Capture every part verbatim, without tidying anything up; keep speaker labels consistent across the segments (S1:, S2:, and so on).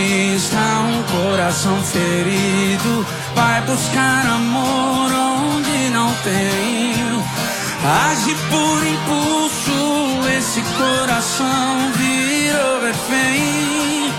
S1: egoísta, um coração ferido, vai buscar amor onde não tem. Age por impulso, esse coração virou refém.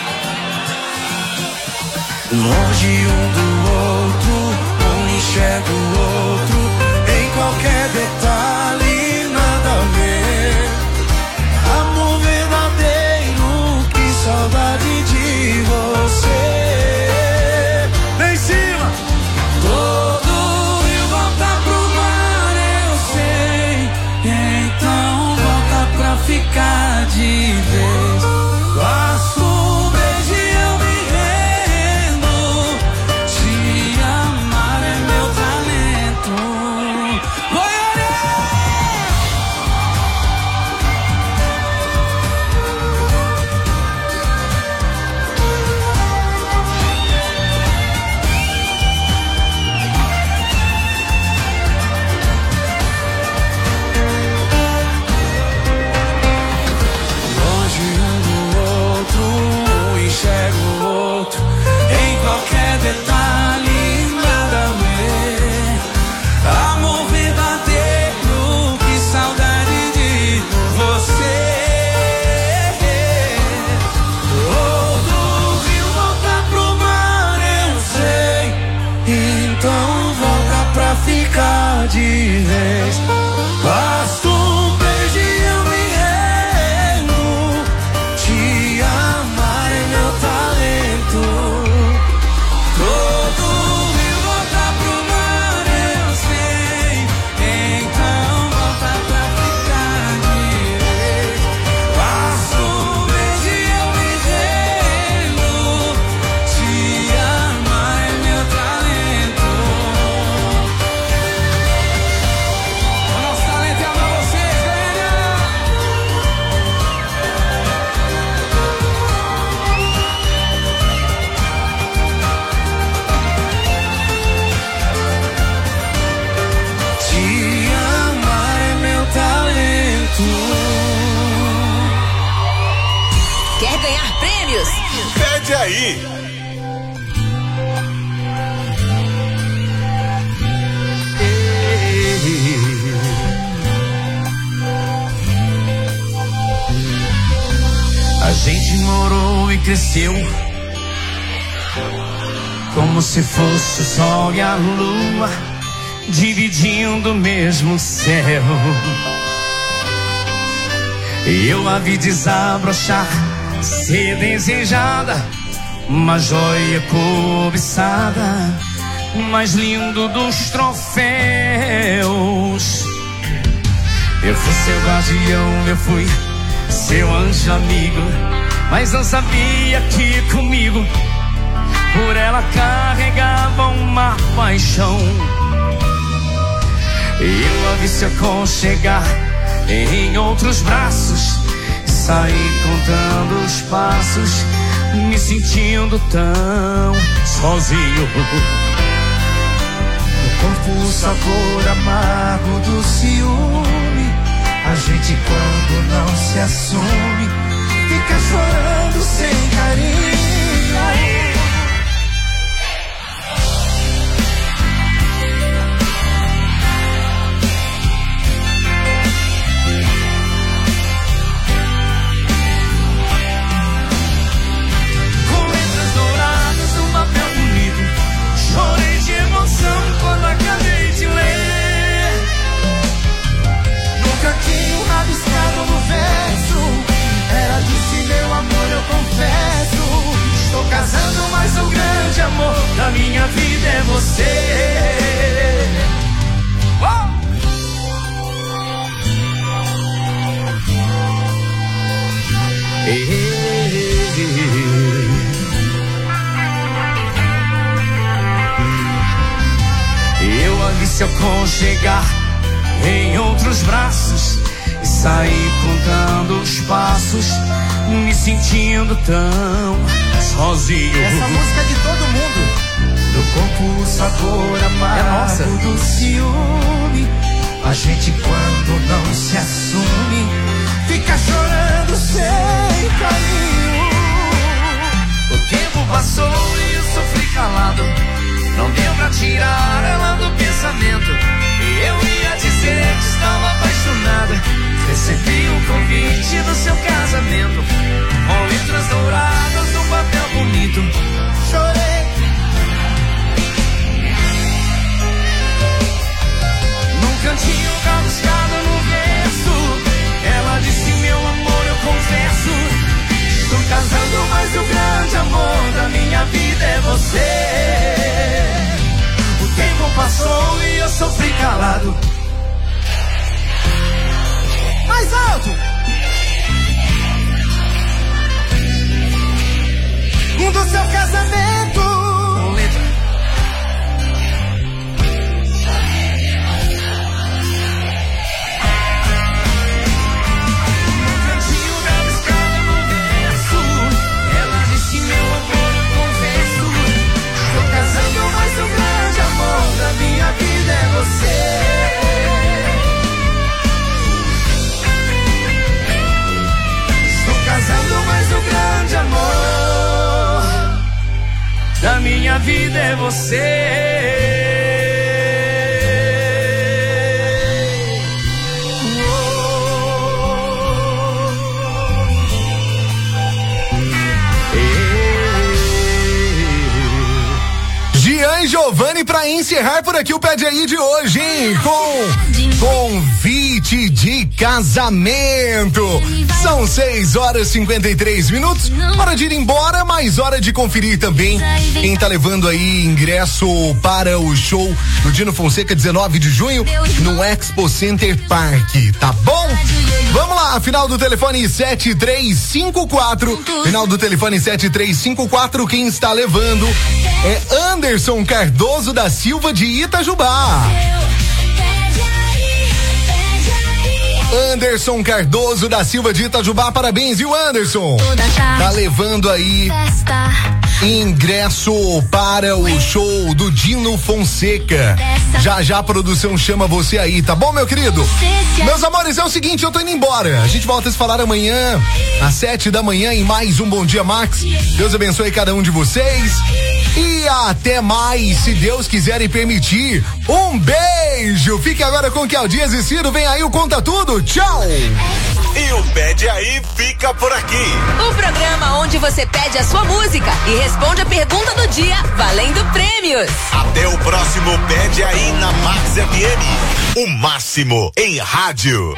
S1: Longe um do outro, um enxerga o outro, em qualquer detalhe nada a ver. Amor verdadeiro, que saudade de você. Vem em cima! Todo rio volta pro mar, eu sei. Então volta pra ficar de vez. Basta um beijo e eu me rendo. Te amar é meu talento. Goiânia! Longe um do outro, um enxerga o outro, em qualquer detalhe nada a ver. Amor verdadeiro, que saudade de você. Todo rio volta pro mar, eu sei. Então volta pra ficar de vez. Basta um beijo e eu me rendo. Te amar é meu talento. Todo rio volta pro mar, eu sei. Então volta pra ficar de vez. Basta um beijo e eu me rendo. Te amar é meu talento. O nosso talento é amar vocês, Goiânia! Te amar é meu talento.
S2: Quer ganhar prêmios?
S3: Pede aí.
S1: A gente morou e cresceu como se fosse o sol e a lua dividindo o mesmo céu. E eu a vi desabrochar, ser desejada, uma joia cobiçada, o mais lindo dos troféus. Eu fui seu guardião, eu fui seu anjo amigo, mas não sabia que comigo por ela carregava uma paixão. Eu a vi se aconchegar em outros braços, saí contando os passos, me sentindo tão sozinho.
S4: No corpo o sabor amargo do ciúme. A gente quando não se assume fica chorando sem carinho.
S1: Com letras douradas num papel bonito, chorei de emoção quando acabei de ler.
S4: No cantinho rabiscado no verso, ela disse: meu amor, eu confesso, estou casando, mas o grande amor
S1: Da minha vida é você. Oh! Eu a vi se aconchegar em outros braços e saí contando os passos, me sentindo tão sozinho.
S4: Essa música é de todo mundo. No corpo o sabor amargo
S1: É
S4: do ciúme. A gente quando não se assume fica chorando sem carinho. casamento. Do seu casamento.
S1: Com letra. No cantinho da escada no verso, ela disse: meu amor, eu confesso,
S4: Estou casando, mas o grande amor da minha vida é você. Estou casando, mas o grande amor
S1: da minha vida é você.
S3: Gian e Giovanni pra encerrar por aqui o Pede Aí de hoje, hein? Com convite de casamento. São seis horas e cinquenta e três minutos. Hora de ir embora, mas hora de conferir também quem tá levando aí ingresso para o show do Dino Fonseca, dezenove de junho, no Expo Center Park, tá bom? Vamos lá, final do telefone sete três cinco quatro. Final do telefone sete três cinco quatro. Quem está levando é Anderson Cardoso da Silva de Itajubá. Anderson Cardoso da Silva de Itajubá, parabéns, viu, Anderson? Tá levando aí ingresso para o show do Dino Fonseca. Já já a produção chama você aí, tá bom, meu querido? Meus amores, é o seguinte, eu tô indo embora. A gente volta a se falar amanhã, às sete da manhã, em mais um Bom Dia Max. Deus abençoe cada um de vocês. E até mais, se Deus quiser e permitir. Um beijo. Fique agora com Kel Dias e Ciro. Vem aí o Conta Tudo. Tchau.
S5: E o Pede Aí fica por aqui.
S2: O programa onde você pede a sua música e responde a pergunta do dia, valendo prêmios.
S5: Até o próximo Pede Aí na Max F M. O máximo em rádio.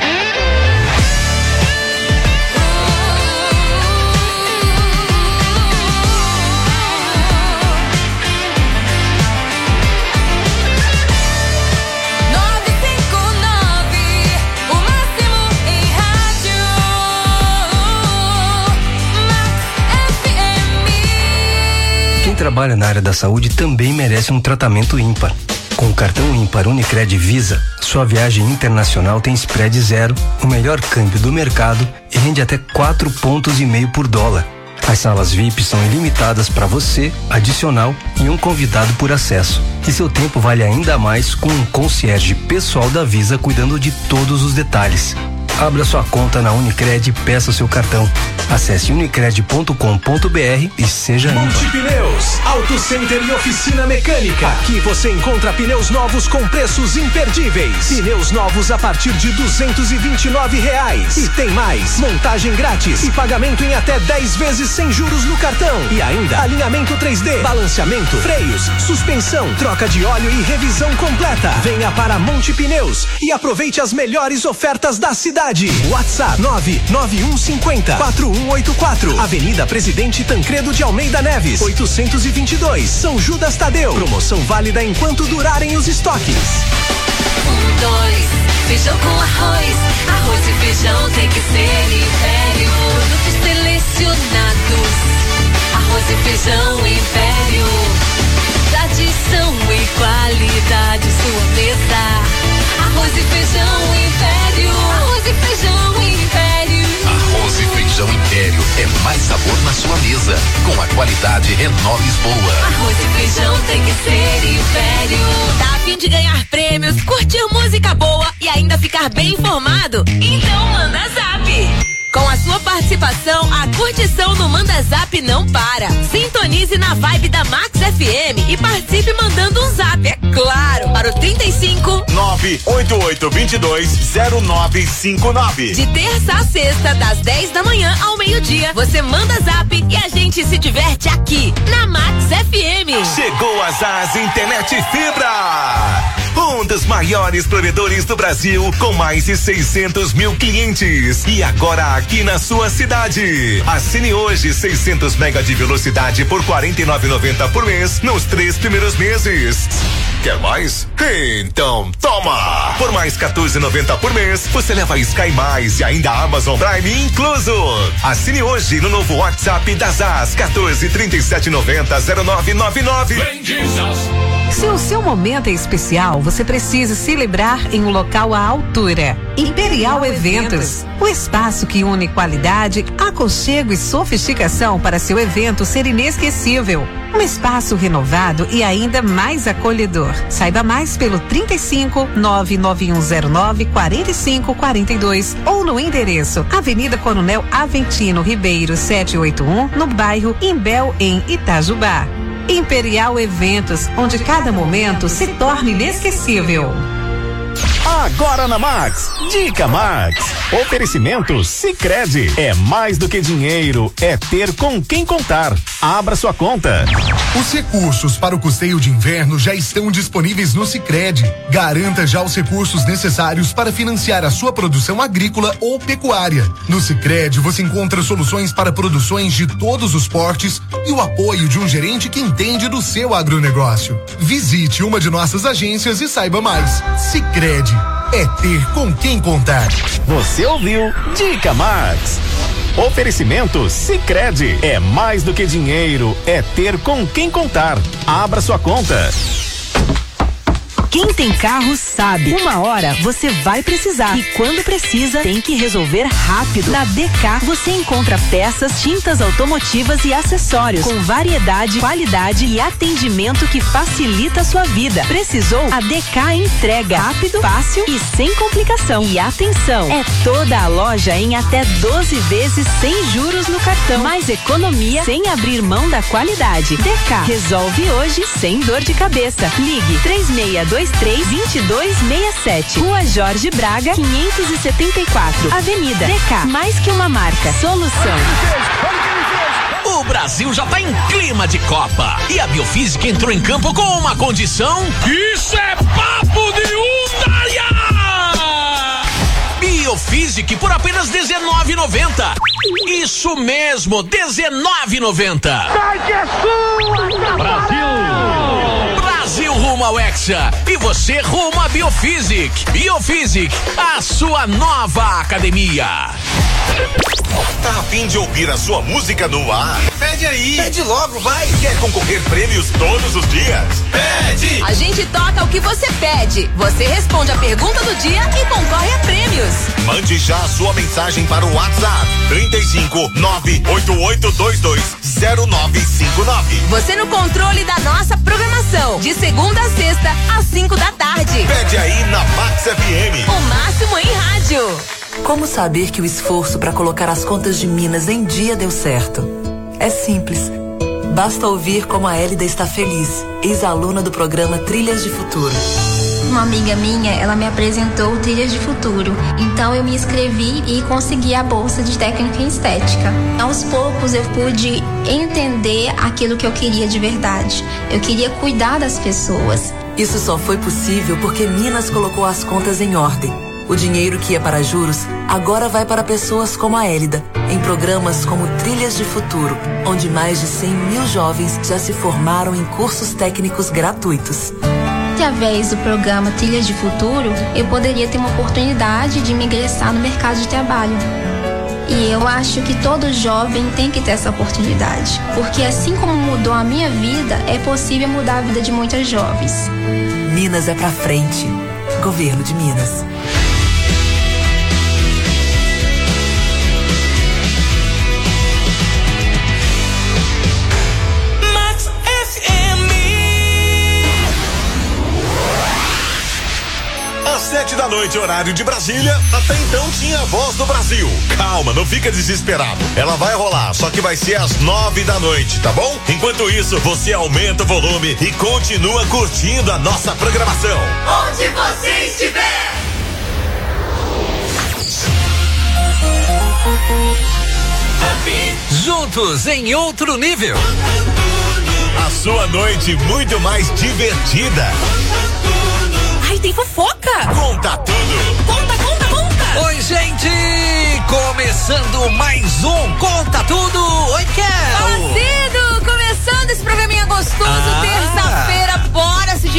S6: Quem trabalha na área da saúde também merece um tratamento ímpar. Com o cartão ímpar Unicred Visa, sua viagem internacional tem spread zero, o melhor câmbio do mercado e rende até quatro pontos e meio por dólar. As salas V I P são ilimitadas para você, adicional e um convidado por acesso. E seu tempo vale ainda mais com um concierge pessoal da Visa cuidando de todos os detalhes. Abra sua conta na Unicred e peça o seu cartão. Acesse unicred ponto com ponto br e seja ímpar.
S7: Multipneus, Auto Center e oficina mecânica. Aqui você encontra pneus novos com preços imperdíveis. Pneus novos a partir de duzentos e vinte e nove reais. E tem mais, montagem grátis e pagamento em até dez vezes sem juros no cartão. E ainda alinhamento três D, balanceamento, freios, suspensão, troca de óleo e revisão completa. Venha para Multipneus e aproveite as melhores ofertas da cidade. WhatsApp nove nove um cinco zero quatro um oito quatro. Avenida Presidente Tancredo de Almeida Neves, oitocentos e vinte e dois, São Judas Tadeu. Promoção válida enquanto durarem os estoques.
S2: Um, dois, feijão com arroz. Arroz e feijão tem que ser Império. Produtos selecionados. Arroz e feijão Império. Tradição e qualidade, sua mesa. Arroz e feijão Império. Arroz e feijão Império.
S8: Arroz e feijão Império é mais sabor na sua mesa. Com a qualidade Renault Lisboa.
S2: Arroz e feijão tem que ser Império. Tá a fim de ganhar prêmios, curtir música boa e ainda ficar bem informado? Então manda zap. Com a sua participação, a curtição no Manda Zap não para. Sintonize na vibe da Max F M e participe mandando um zap, é claro, para o trinta e cinco,
S5: nove oito oito dois dois zero nove cinco nove.
S2: de terça a sexta, das dez da manhã ao meio-dia. Você manda zap e a gente se diverte aqui, na Max F M.
S5: Chegou a Zaz Internet Fibra. Um dos maiores provedores do Brasil, com mais de seiscentos mil clientes. E agora aqui na sua cidade. Assine hoje seiscentos mega de velocidade por quarenta e nove reais e noventa centavos por mês nos três primeiros meses. Quer mais? Então toma! Por mais quatorze reais e noventa centavos por mês, você leva Sky Mais e ainda Amazon Prime incluso. Assine hoje no novo WhatsApp da Zaz, quatorze, trinta e sete, noventa, zero nove nove nove.
S9: Se o seu momento é especial, você precisa celebrar em um local à altura. Imperial Eventos, o espaço que une qualidade, aconchego e sofisticação para seu evento ser inesquecível. Um espaço renovado e ainda mais acolhedor. Saiba mais pelo trinta e cinco, nove nove um zero nove, quarenta e cinco quarenta e dois ou no endereço Avenida Coronel Aventino Ribeiro setecentos e oitenta e um, no bairro Imbel, em Itajubá. Imperial Eventos, onde cada momento se torna inesquecível.
S10: Agora na Max, Dica Max. Oferecimento Sicredi. É mais do que dinheiro, é ter com quem contar. Abra sua conta.
S3: Os recursos para o custeio de inverno já estão disponíveis no Sicredi. Garanta já os recursos necessários para financiar a sua produção agrícola ou pecuária. No Sicredi você encontra soluções para produções de todos os portes e o apoio de um gerente que entende do seu agronegócio. Visite uma de nossas agências e saiba mais. Sicredi é ter com quem contar.
S10: Você ouviu Dica Max. Oferecimento Sicredi. É mais do que dinheiro, é ter com quem contar. Abra sua conta.
S11: Quem tem carro sabe, uma hora você vai precisar e quando precisa tem que resolver rápido. Na D K você encontra peças, tintas automotivas e acessórios com variedade, qualidade e atendimento que facilita a sua vida. Precisou? A D K entrega rápido, fácil e sem complicação. E atenção, é toda a loja em até doze vezes sem juros no cartão. Mais economia sem abrir mão da qualidade. D K resolve hoje sem dor de cabeça. Ligue três seis dois três, dois dois seis sete. Rua Jorge Braga, quinhentos e setenta e quatro. Avenida D K. Mais que uma marca. Solução.
S12: O Brasil já tá em clima de Copa. E a Biofísica entrou em campo com uma condição. Isso é papo de Undaia! Biofísica por apenas dezenove reais e noventa centavos. Isso mesmo, dezenove reais e noventa centavos. Brasil! Brasil rumo ao Hexa e você rumo a Biofísica. Biofísica, a sua nova academia.
S5: Tá a fim de ouvir a sua música no ar?
S13: Pede aí.
S5: Pede logo, vai. Quer concorrer prêmios todos os dias? Pede.
S14: A gente toca o que você pede. Você responde a pergunta do dia e concorre a prêmios.
S5: Mande já a sua mensagem para o WhatsApp trinta e cinco, nove oito oito dois dois, zero nove cinco nove.
S14: Você no controle da nossa programação, de segunda a sexta, às cinco da tarde.
S5: Pede aí na Max F M.
S14: O máximo em rádio.
S15: Como saber que o esforço para colocar as contas de Minas em dia deu certo? É simples. Basta ouvir como a Hélida está feliz, ex-aluna do programa Trilhas de Futuro.
S16: Uma amiga minha, ela me apresentou Trilhas de Futuro. Então eu me inscrevi e consegui a bolsa de técnica em estética. Aos poucos eu pude entender aquilo que eu queria de verdade. Eu queria cuidar das pessoas.
S15: Isso só foi possível porque Minas colocou as contas em ordem. O dinheiro que ia para juros agora vai para pessoas como a Hélida, em programas como Trilhas de Futuro, onde mais de cem mil jovens já se formaram em cursos técnicos gratuitos.
S16: Através do programa Trilhas de Futuro, eu poderia ter uma oportunidade de me ingressar no mercado de trabalho. E eu acho que todo jovem tem que ter essa oportunidade, porque assim como mudou a minha vida, é possível mudar a vida de muitas jovens.
S15: Minas é pra frente. Governo de Minas.
S5: Sete da noite, horário de Brasília. Até então tinha a Voz do Brasil. Calma, não fica desesperado. Ela vai rolar, só que vai ser às nove da noite, tá bom? Enquanto isso, você aumenta o volume e continua curtindo a nossa programação.
S2: Onde você estiver.
S12: Juntos em outro nível.
S5: A sua noite muito mais divertida.
S14: Ai, tem fofoca!
S5: Conta tudo!
S14: Conta, conta, conta!
S12: Oi, gente! Começando mais um Conta Tudo! Oi, Kel!
S14: Cedo! Começando esse programinha gostoso,
S12: ah.
S14: terça-feira, bora se divertir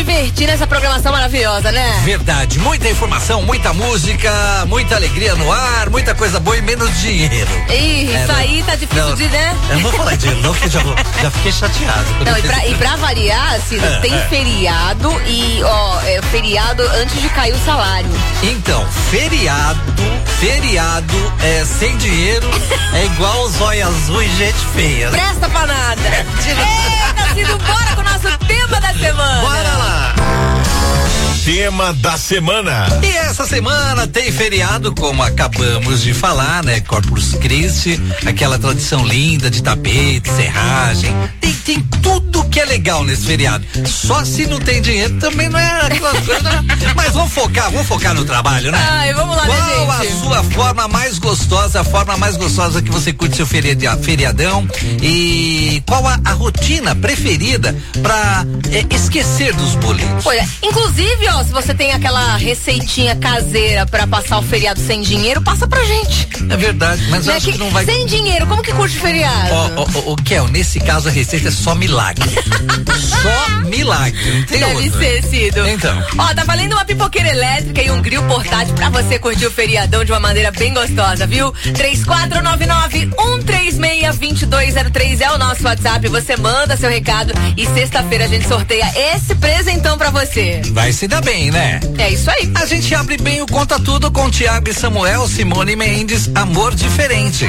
S14: curtindo essa programação maravilhosa, né?
S13: Verdade, muita informação, muita música, muita alegria no ar, muita coisa boa e menos dinheiro.
S14: Ih,
S13: é,
S14: isso
S13: não,
S14: aí tá difícil
S13: não,
S14: de, né?
S13: Eu não vou falar dinheiro, não, que já, vou, já fiquei chateado.
S14: Não, e pra, e pra variar, Ciro,
S13: é,
S14: tem
S13: é.
S14: feriado e, ó, é, feriado antes de cair o salário.
S13: Então, feriado, feriado é, sem dinheiro é igual zóio azul e gente feia.
S14: Presta pra nada. Eita, Ciro, bora com o nosso tema da semana.
S13: Bora lá.
S5: Tema da semana.
S13: E essa semana tem feriado, como acabamos de falar, né? Corpus Christi, aquela tradição linda de tapete, serragem. Tem, tem tudo que é legal nesse feriado. Só se não tem dinheiro também não é aquela coisa. Mas vamos focar, vamos focar no trabalho, né?
S14: Ai, vamos lá,
S13: Qual
S14: né, gente?
S13: a sua forma mais gostosa, a forma mais gostosa que você curte seu feriado, feriadão? E qual a, a rotina preferida pra é, esquecer dos boletos?
S14: Olha, inclusive, ó, se você tem aquela receitinha caseira pra passar o feriado sem dinheiro, passa pra gente.
S13: É verdade, mas eu
S14: Né,
S13: acho que não vai.
S14: Sem dinheiro, como que curte feriado?
S13: Ó, ó, ó, o Kel, nesse caso a receita é só milagre. Só milagre, não tem
S14: Deve
S13: outra.
S14: ser, Cido.
S13: Então.
S14: Ó, tá valendo uma pipoqueira elétrica e um grill portátil pra você curtir o feriadão de uma maneira bem gostosa, viu? três quatro nove nove, um três seis, dois dois zero três é o nosso WhatsApp. Você manda seu recado e sexta-feira a gente sorteia esse presentão pra você.
S13: Vai se dar bem, né?
S14: É isso aí.
S13: A gente abre bem o Conta Tudo com Tiago e Samuel, Simone Mendes, Amor Diferente.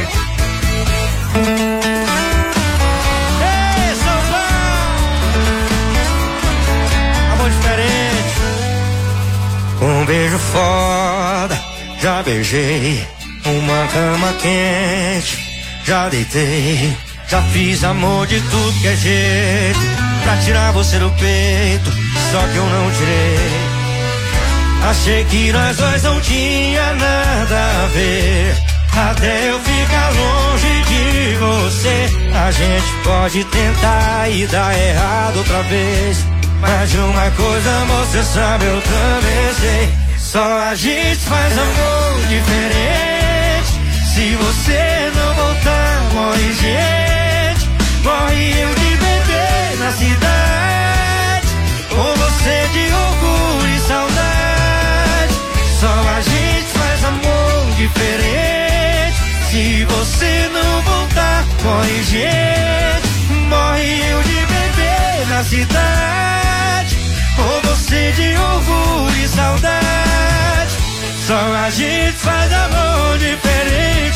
S4: Amor diferente. Um beijo foda, já beijei. Uma cama quente, já deitei. Já fiz amor de tudo que é jeito pra tirar você do peito, só que eu não tirei. Achei que nós dois não tinha nada a ver, até eu ficar longe de você. A gente pode tentar e dar errado outra vez, mas de uma coisa você sabe, eu também sei. Só a gente faz amor diferente. Se você não voltar, morre gente. Morre eu de bebê na cidade, ou você de orgulho e saudade. Só a gente faz amor diferente. Se você não voltar, morre gente. Morre eu de bebê na cidade, ou você de orgulho e saudade. Só a gente faz amor diferente.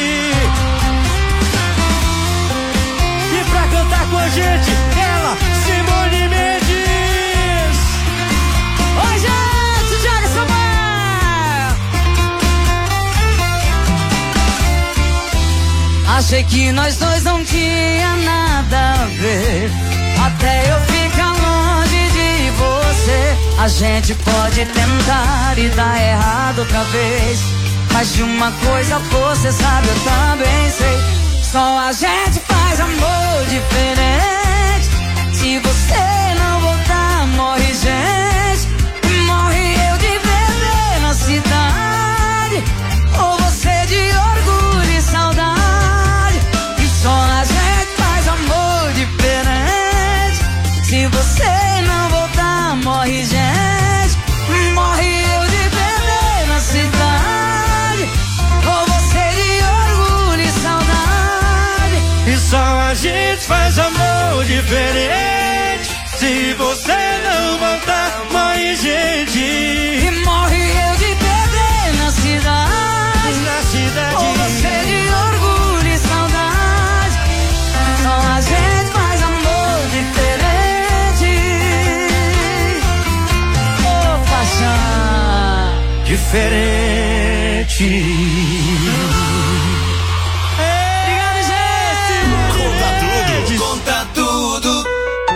S4: E pra cantar com a gente, ela, Simone Mendes.
S14: Oi, gente, Thiago Samuel.
S1: Achei que nós dois não tinha nada a ver, até eu ficar longe de você. A gente pode tentar e dar errado outra vez, mas de uma coisa você sabe, eu também sei. Só a gente faz amor diferente. Se você não voltar, morre gente. Morre eu de bebê na cidade, ou você de orgulho e saudade. E só a gente faz amor diferente. Se você não voltar, morre gente. Morre eu de bebê na cidade, ou você de orgulho e saudade.
S4: E só a gente faz amor diferente. Se você não voltar, morre gente.
S1: E morre eu de bebê na cidade,
S4: na cidade,
S1: ou você de orgulho e saudade. Só a gente faz amor diferente. Oh, paixão
S4: diferente.
S1: Obrigado, gente.
S5: Conta tudo, conta tudo.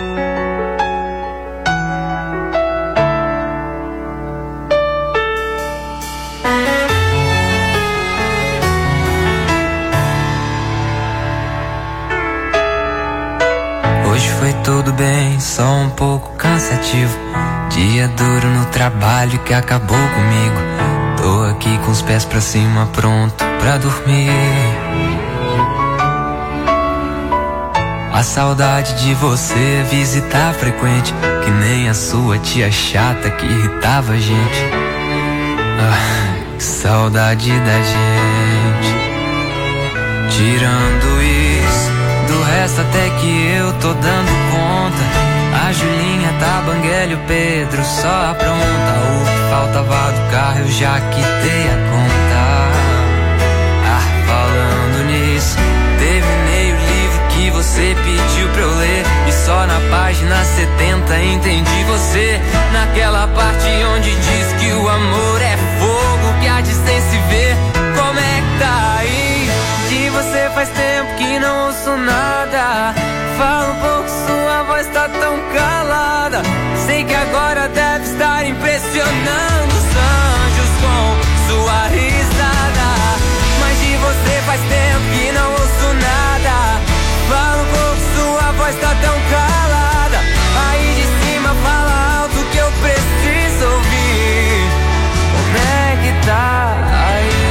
S17: Hoje foi tudo bem, só um pouco cansativo. Dia duro no trabalho que acabou comigo. Tô aqui com os pés pra cima, pronto pra dormir. A saudade de você visitar frequente, que nem a sua tia chata que irritava a gente. Ah, que saudade da gente. Tirando isso, do resto até que eu tô dando conta. A Julinha, Tabanguela e o Pedro só apronta. O que faltava do carro eu já quitei a conta. Ah, falando nisso, terminei o livro que você pediu pra eu ler. E só na página setenta entendi você. Naquela parte onde diz que o amor é fogo que há de sem se ver. Como é que tá aí? De você faz tempo que não ouço nada. Fala um pouco, sua voz tá tão calada. Sei que agora deve estar impressionando os anjos com sua risada. Mas de você faz tempo que não ouço nada. Fala um pouco, sua voz tá tão calada. Aí de cima fala alto que eu preciso ouvir. Como é que tá aí?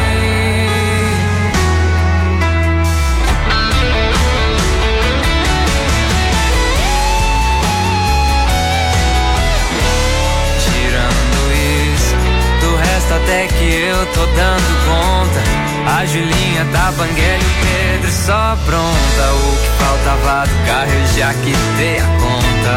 S17: Até que eu tô dando conta. A Julinha, Tabanguela e o Pedro só pronta. O que faltava do carro eu já quitei a conta.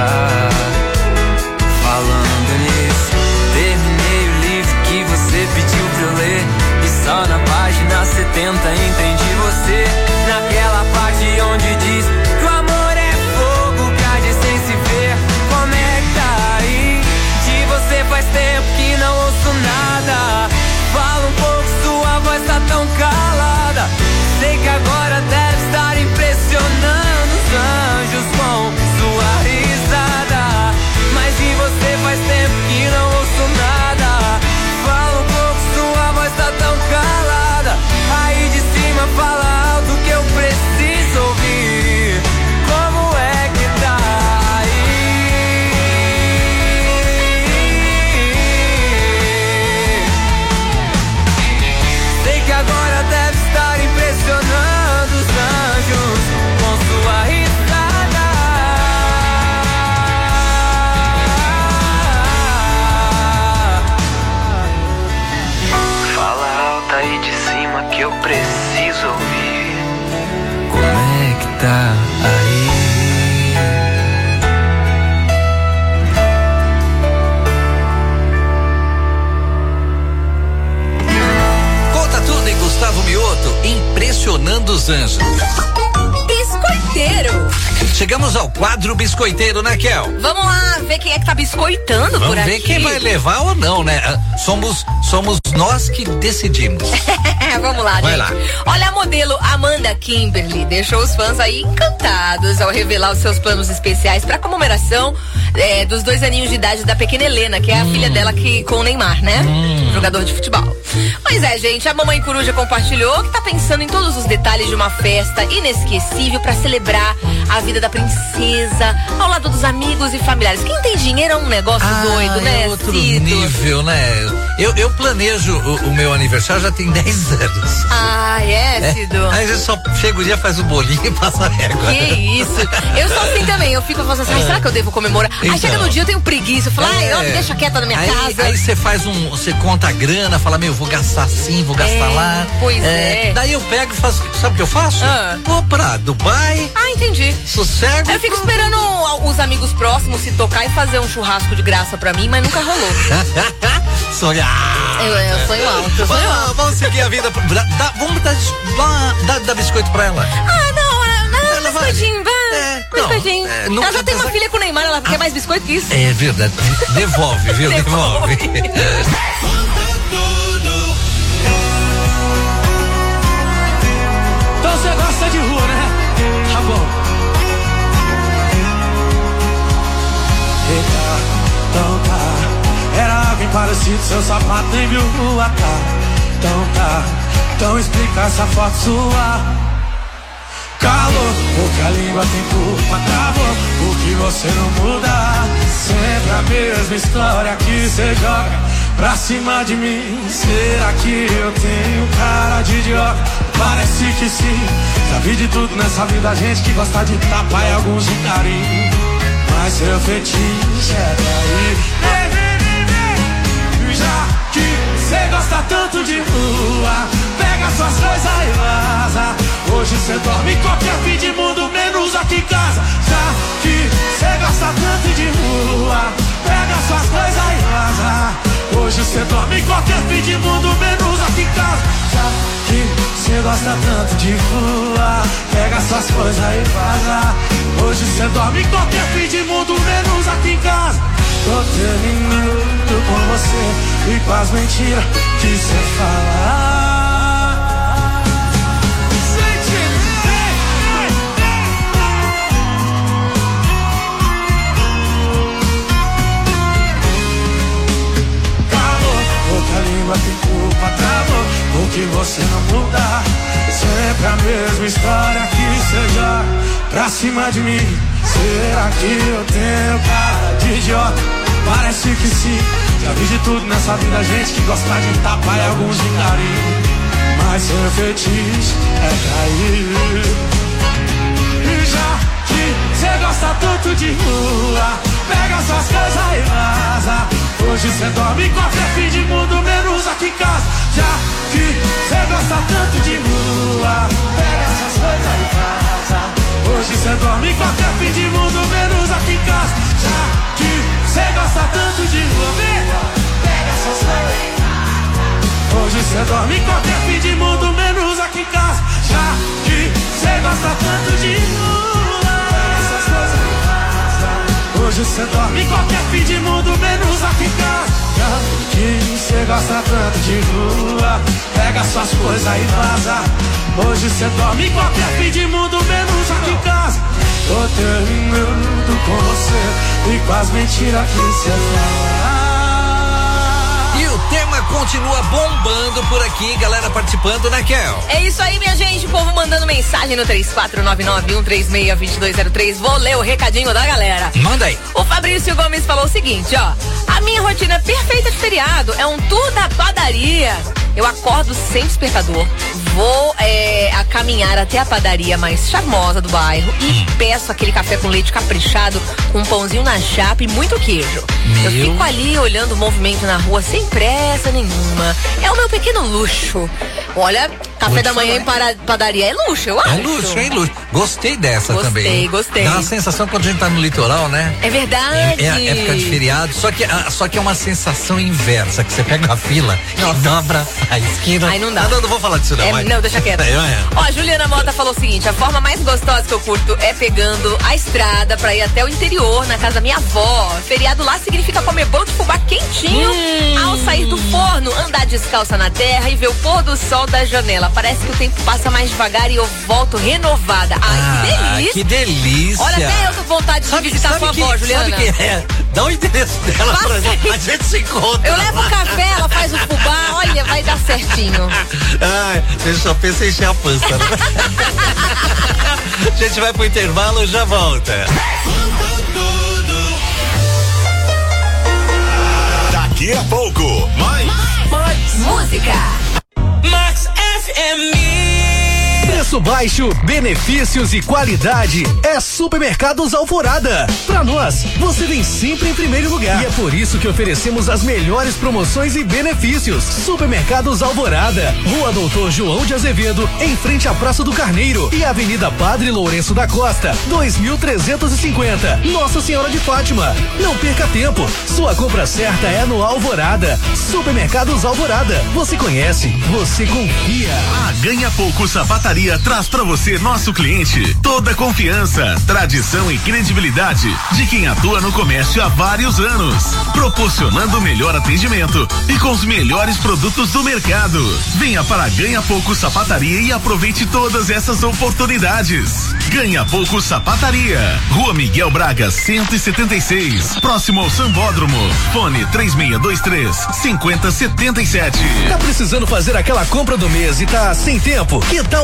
S17: Falando nisso, terminei o livro que você pediu pra eu ler. E só na página setenta entendi você. Naquela parte onde diz que o amor é fogo que há de sem se ver. Como é que tá aí? De você faz tempo que não ouço nada. Fala um pouco, sua voz tá tão calada. Sei que agora deve estar impressionando os anjos com sua risada. Mas de você faz tempo que não ouço nada. Fala um pouco, sua voz tá tão calada. Aí de cima fala alto que eu preciso ouvir. Como é que tá aí? Que agora deve estar impressionando os anjos com sua risada. Fala alta aí de cima que eu preciso ouvir. Como é que tá aí?
S13: Gustavo Mioto, impressionando os anjos.
S14: Biscoiteiro.
S13: Chegamos ao quadro biscoiteiro, né, Kel?
S14: Vamos lá ver quem é que tá biscoitando
S13: Vamos
S14: por aqui.
S13: ver quem vai levar ou não, né? Somos, somos nós que decidimos.
S14: Vamos lá,
S13: vai
S14: gente.
S13: Lá.
S14: Olha, a modelo Amanda Kimberly deixou os fãs aí encantados ao revelar os seus planos especiais para comemoração é, dos dois aninhos de idade da pequena Helena, que é a hum. filha dela que, com o Neymar, né? Hum. Jogador de futebol. Pois é, gente, a mamãe coruja compartilhou que tá pensando em todos os detalhes de uma festa inesquecível para celebrar a vida da princesa ao lado dos amigos e familiares. Quem tem dinheiro é um negócio ah, doido, né?
S13: É outro Cito? nível, né? Eu, eu planejo o, o meu aniversário já tem dez anos.
S14: Ah, é, Cido?
S13: É, aí eu só chega o dia, faz o bolinho e passa a régua.
S14: Que isso? Eu sou assim também, eu fico falando assim, ah, será que eu devo comemorar? Então, aí chega no dia, eu tenho preguiça, eu falo, ai, é, deixa quieta na minha
S13: aí,
S14: casa.
S13: Aí você faz um, você conta a grana, fala, meu, vou gastar assim, vou gastar
S14: é,
S13: lá.
S14: Pois é, é.
S13: Daí eu pego e faço, sabe o que eu faço? Ah. Vou pra Dubai.
S14: Ah, entendi.
S13: Sossego.
S14: Eu fico esperando os amigos próximos se tocar e fazer um churrasco de graça pra mim, mas nunca rolou.
S13: Sonhar.
S14: Eu, eu sonho alto, eu sonho alto.
S13: Vamos seguir a vida. Dá, vamos dar, dar, dar, dar biscoito pra ela.
S14: Ah, não, não, não biscoitinho, vai. É, biscoitinho.
S13: Não, é,
S14: ela já tem uma filha com o Neymar, ela ah, quer mais biscoito que isso.
S13: É verdade. Devolve, viu? Devolve.
S1: Então você gosta de rua, né? Tá bom. Eita, então tá. Era alguém parecido, seu sapato nem viu a cara. Então tá, então explica essa foto sua. Calor, porque a língua tem culpa, travou. Porque você não muda, sempre a mesma história que você joga. pra cima de mim. Será que eu tenho cara de idiota? Parece que sim. Já vi de tudo nessa vida, gente que gosta de tapa e alguns de carinho. Mas seu fetiche é trair. Já que cê gosta tanto de rua, pega suas coisas e vaza. Hoje cê dorme em qualquer fim de mundo, menos aqui em casa. Já que cê gosta tanto de rua, pega suas coisas e vaza. Hoje cê dorme em qualquer fim de mundo, menos aqui em casa. Já que cê gosta tanto de rua, pega suas coisas e vaza. Hoje cê dorme em qualquer fim de mundo, menos aqui em casa. Tô terminando com você e com as mentiras que cê fala. A língua tem culpa, travou, porque você não muda. Sempre a mesma história que cê joga pra cima de mim. Será que eu tenho cara de idiota? Parece que sim. Já vi de tudo nessa vida, gente que gosta de tapa e alguns de carinho. Mas seu fetiche é cair. E já que cê gosta tanto de rua, pega suas coisas e vaza. Hoje cê dorme em qualquer fim de mundo, menos aqui em casa. Já que cê gosta tanto de rua, pega suas coisas e vaza. Hoje cê dorme em qualquer fim de mundo, menos aqui em casa. Já que cê gosta tanto de rua, pega suas coisas e vaza. Hoje cê dorme em qualquer fim de mundo, menos aqui em casa. Já que cê gosta tanto de rua, pega suas coisas e vaza. Hoje cê dorme em qualquer fim de mundo, menos aqui em casa. Já que cê gosta tanto de rua, pega suas coisas e vaza. Hoje cê dorme em qualquer fim de mundo, menos aqui em casa. Tô terminando com você e com as mentiras que cê fala.
S13: E o tema continua bombando por aqui, galera participando, né, Kel?
S14: É isso aí, minha gente, o povo mandando mensagem no três quatro nove nove um três seis dois dois zero três. Vou ler o recadinho da galera.
S13: Manda aí.
S14: O Fabrício Gomes falou o seguinte, ó: a minha rotina perfeita de feriado é um tour da padaria. Eu acordo sem despertador, vou é, a caminhar até a padaria mais charmosa do bairro e peço aquele café com leite caprichado, com um pãozinho na chapa e muito queijo.
S13: Meu.
S14: Eu fico ali olhando o movimento na rua sem pressa nenhuma. É o meu pequeno luxo. Olha, café
S13: Vou
S14: da
S13: te
S14: manhã
S13: falar.
S14: em para- padaria é luxo, eu acho.
S13: É luxo, é luxo. Gostei dessa
S14: Gostei,
S13: também.
S14: gostei.
S13: Dá uma sensação quando a gente tá no litoral, né?
S14: É verdade.
S13: É, é a época de feriado, só que, ah, só que é uma sensação inversa, que você pega a fila e dobra a esquina.
S14: Aí não dá.
S13: Ah, não, não vou falar disso não.
S14: É,
S13: vai.
S14: não, deixa quieto.
S13: É, é.
S14: Ó, a Juliana Mota falou o seguinte: a forma mais gostosa que eu curto é pegando a estrada pra ir até o interior, na casa da minha avó. Feriado lá significa comer bolo de fubá quentinho,
S13: Hum.
S14: ao sair do forno, andar descalça na terra e ver o pôr do sol da janela. Parece que o tempo passa mais devagar e eu volto renovada. Ai,
S13: Ah,
S14: que delícia.
S13: que delícia.
S14: Olha, até eu tô com vontade de visitar
S13: sabe
S14: sua
S13: que,
S14: avó, Juliana.
S13: Sabe que é? Dá o endereço dela
S14: Passa
S13: pra gente,
S14: aí.
S13: a gente se encontra.
S14: Eu levo o café, ela faz o fubá, olha, vai dar certinho.
S13: Ai, eu só penso em encher a pança. Né? A gente vai pro intervalo, já volta.
S5: Daqui a pouco, mais.
S14: Mais música.
S1: Max F M.
S7: Preço baixo, benefícios e qualidade é Supermercados Alvorada. Pra nós, você vem sempre em primeiro lugar. E é por isso que oferecemos as melhores promoções e benefícios. Supermercados Alvorada, Rua Doutor João de Azevedo, em frente à Praça do Carneiro e Avenida Padre Lourenço da Costa, dois mil trezentos e cinquenta. Nossa Senhora de Fátima. Não perca tempo. Sua compra certa é no Alvorada. Supermercados Alvorada. Você conhece, você confia.
S5: A Ganha Pouco Sapataria traz pra você, nosso cliente, toda a confiança, tradição e credibilidade de quem atua no comércio há vários anos, proporcionando o melhor atendimento e com os melhores produtos do mercado. Venha para a Ganha Pouco Sapataria e aproveite todas essas oportunidades. Ganha Pouco Sapataria, Rua Miguel Braga cento e setenta e seis, próximo ao Sambódromo. Fone três seis dois três, cinco zero sete sete.
S7: Tá precisando fazer aquela compra do mês e tá sem tempo? Que tal o Supermercado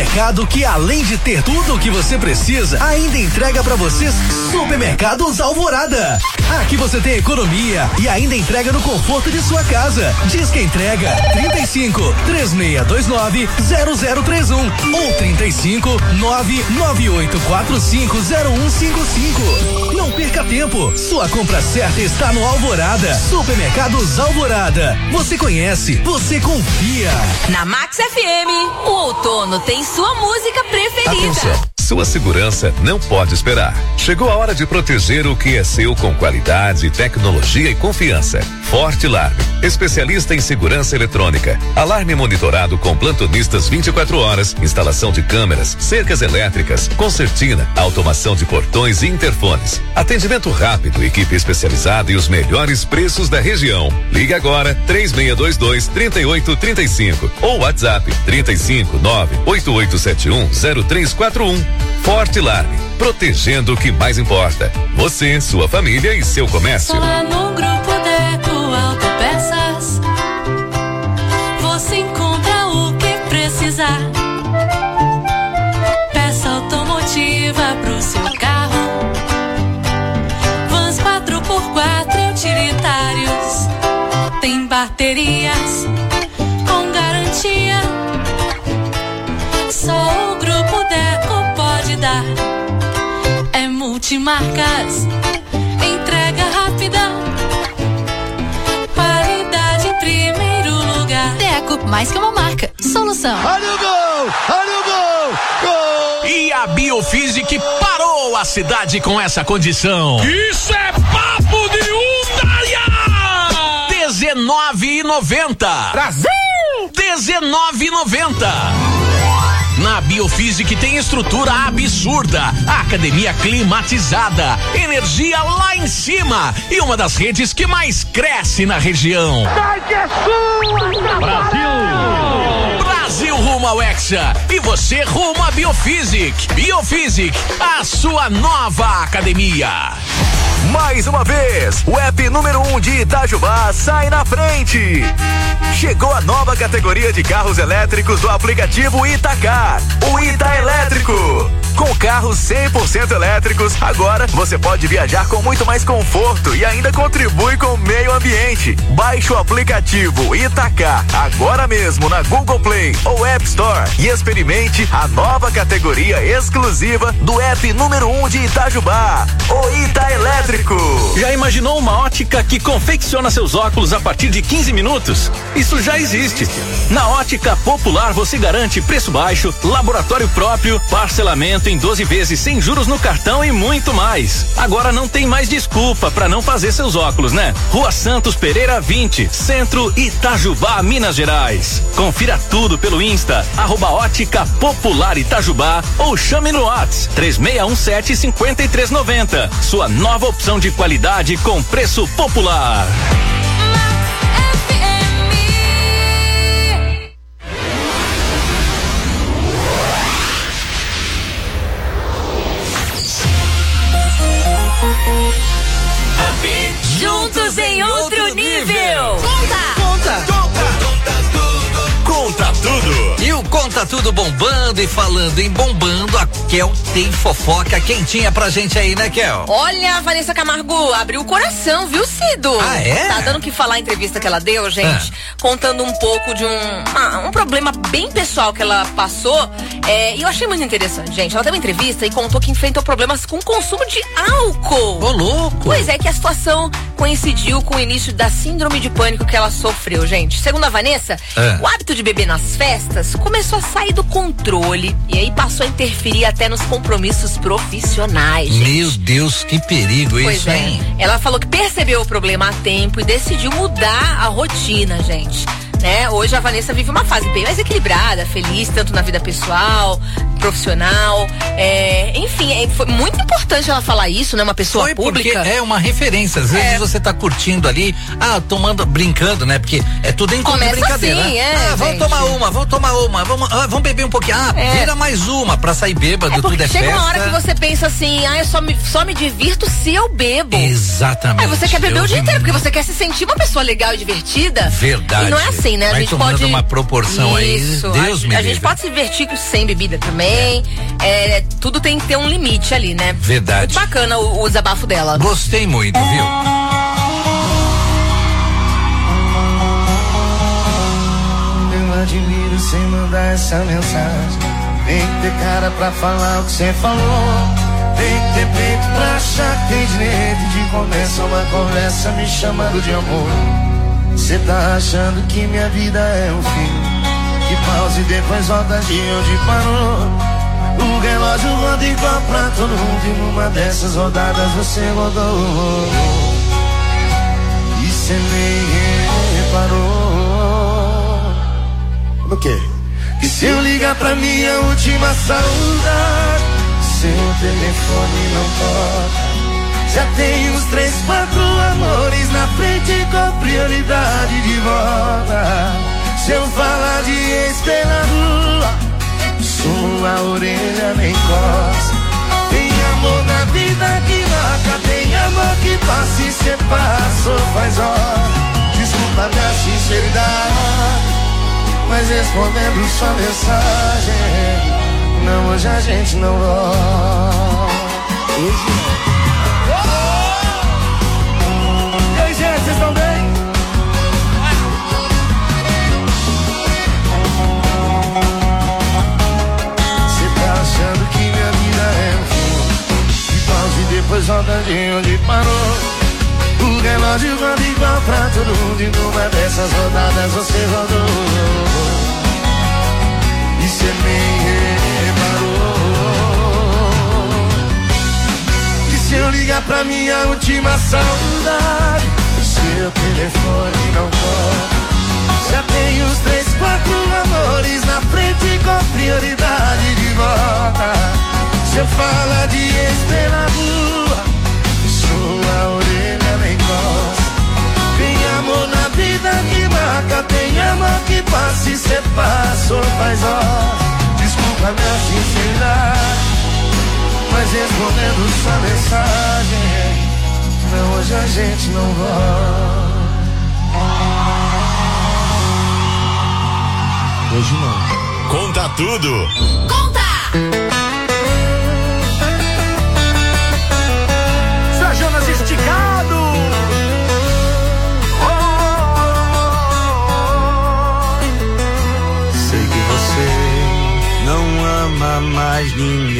S18: supermercado que, além de ter tudo o que você precisa, ainda entrega pra vocês Supermercados Alvorada. Aqui você tem economia e ainda entrega no conforto de sua casa. Diz que entrega trinta e cinco, três seis dois nove, zero zero três um ou trinta e cinco, nove nove oito quatro cinco zero um cinco cinco. Não perca tempo. Sua compra certa está no Alvorada. Supermercados Alvorada. Você conhece, você confia.
S14: Na Max F M, o outono tem sua música preferida.
S5: Atenção, sua segurança não pode esperar. Chegou a hora de proteger o que é seu com qualidade, tecnologia e confiança. Forte Alarme, especialista em segurança eletrônica. Alarme monitorado com plantonistas vinte e quatro horas, instalação de câmeras, cercas elétricas, concertina, automação de portões e interfones. Atendimento rápido, equipe especializada e os melhores preços da região. Ligue agora três seis dois dois, três oito três cinco ou WhatsApp trinta e cinco, nove oito oito sete um, zero três quatro um. Forte Alarme, protegendo o que mais importa. Você, sua família e seu comércio.
S19: Lá no Grupo Deco Autopeças, você encontra o que precisar. Peça automotiva pro seu carro, vans quatro por quatro utilitários, tem baterias com garantia. Só o Grupo Deco pode dar. É multimarcas, entrega rápida, qualidade em primeiro lugar.
S20: Deco, mais que uma marca, solução.
S12: Olha o gol! Olha o gol! Gol! E a Biofísica parou a cidade com essa condição. Isso é papo de Undaia! dezenove e noventa. Brasil! dezenove e noventa. Na Biofísica tem estrutura absurda, academia climatizada, energia lá em cima e uma das redes que mais cresce na região. Brasil! Brasil rumo ao Hexa e você rumo à Biofísica. Biofísica, a sua nova academia.
S5: Mais uma vez, o app número um de Itajubá sai na frente. Chegou a nova categoria de carros elétricos do aplicativo Itacar, o Ita Elétrico. Com carros cem por cento elétricos, agora você pode viajar com muito mais conforto e ainda contribui com o meio ambiente. Baixe o aplicativo Itacar agora mesmo na Google Play ou App Store e experimente a nova categoria exclusiva do app número um de Itajubá, o Ita Elétrico.
S21: Já imaginou uma ótica que confecciona seus óculos a partir de quinze minutos? Isso já existe. Na Ótica Popular você garante preço baixo, laboratório próprio, parcelamento em doze vezes sem juros no cartão e muito mais. Agora não tem mais desculpa para não fazer seus óculos, né? Rua Santos Pereira vinte, Centro, Itajubá, Minas Gerais. Confira tudo pelo Insta, arroba Ótica Popular Itajubá ou chame no WhatsApp três seis um sete, cinco três nove zero. Sua nova opção de qualidade com preço popular.
S14: Juntos em outro nível.
S13: Conta! Conta! Conta tudo! Conta tudo! E o Conta Tudo bombando e falando em bombando, a Kel tem fofoca quentinha pra gente aí, né, Kel?
S14: Olha, a Vanessa Camargo abriu o coração, viu, Cido?
S13: Ah, é?
S14: Tá dando o que falar a entrevista que ela deu, gente, ah. contando um pouco de um, uma, um problema bem pessoal que ela passou. É, e eu achei muito interessante, gente. Ela deu uma entrevista e contou que enfrentou problemas com o consumo de álcool.
S13: Ô, louco!
S14: Pois é, que a situação coincidiu com o início da síndrome de pânico que ela sofreu, gente. Segundo a Vanessa, ah. o hábito de beber nas festas começou a sair do controle e aí passou a interferir até nos compromissos profissionais, gente.
S13: Meu Deus, que perigo
S14: pois
S13: isso,
S14: é.
S13: hein?
S14: Ela falou que percebeu o problema a tempo e decidiu mudar a rotina, gente. Né? Hoje a Vanessa vive uma fase bem mais equilibrada, feliz, tanto na vida pessoal, profissional, é, enfim, é, foi muito importante ela falar isso, né? Uma pessoa
S13: foi
S14: pública.
S13: Porque é uma referência, às vezes é. você tá curtindo ali, ah, tomando, brincando, né? Porque é tudo em
S14: Começa
S13: de brincadeira.
S14: Assim,
S13: né?
S14: é,
S13: ah, vamos
S14: gente.
S13: tomar uma, vamos tomar uma, vamos, ah, vamos beber um pouquinho, ah,
S14: é.
S13: vira mais uma pra sair bêbado,
S14: é
S13: tudo é
S14: chega
S13: festa.
S14: uma hora que você pensa assim, ah, eu só me, só me divirto se eu bebo.
S13: Exatamente.
S14: Aí você quer beber eu o dia inteiro, porque você quer se sentir uma pessoa legal e divertida.
S13: Verdade.
S14: E não é assim, né? A
S13: Vai
S14: gente
S13: tomando
S14: pode
S13: uma proporção
S14: isso.
S13: aí, Deus
S14: a,
S13: me
S14: a
S13: livre.
S14: gente pode se divertir sem bebida também. É, tudo tem que ter um limite ali, né?
S13: Verdade.
S14: Muito bacana o, o desabafo dela.
S13: Gostei muito, viu?
S4: Eu admiro sem mandar essa mensagem. Tem que ter cara pra falar o que você falou. Tem que ter peito pra achar que tem direito de começar uma conversa me chamando de amor. Cê tá achando que minha vida é um fim, que pausa e depois volta de onde parou. O relógio roda igual pra todo mundo e numa dessas rodadas você rodou. E cê nem reparou. No quê? Que se eu ligar pra minha última saudade, seu telefone não toca. Já tem uns três, quatro amores na frente com prioridade de volta. Se eu falar de ex pela rua, sua orelha nem coça. Tem amor na vida que marca, tem amor que passa e cê passou faz hora. Desculpa minha sinceridade, mas respondendo sua mensagem, não, hoje a gente não volta. Hoje não. E aí, gente, vocês estão bem? Você tá achando que minha vida é um filme, que pausa e depois volta de onde parou. O relógio roda igual pra todo mundo e numa dessas rodadas você rodou. E cê nem reparou. E se eu ligar pra minha última saudade, o seu telefone não toca. Já tem uns três, quatro amores na frente com prioridade de volta. Cê fala de ex pela rua, sua orelha nem gosta. Tem amor na vida que marca, tem amor que passa e cê passou faz hora. Desculpa minha sinceridade, mas respondendo sua mensagem, não, hoje a gente não volta. Hoje não.
S5: Conta tudo.
S14: Conta!
S4: Jonas esticado. Oh, oh, oh. Sei que você não ama mais ninguém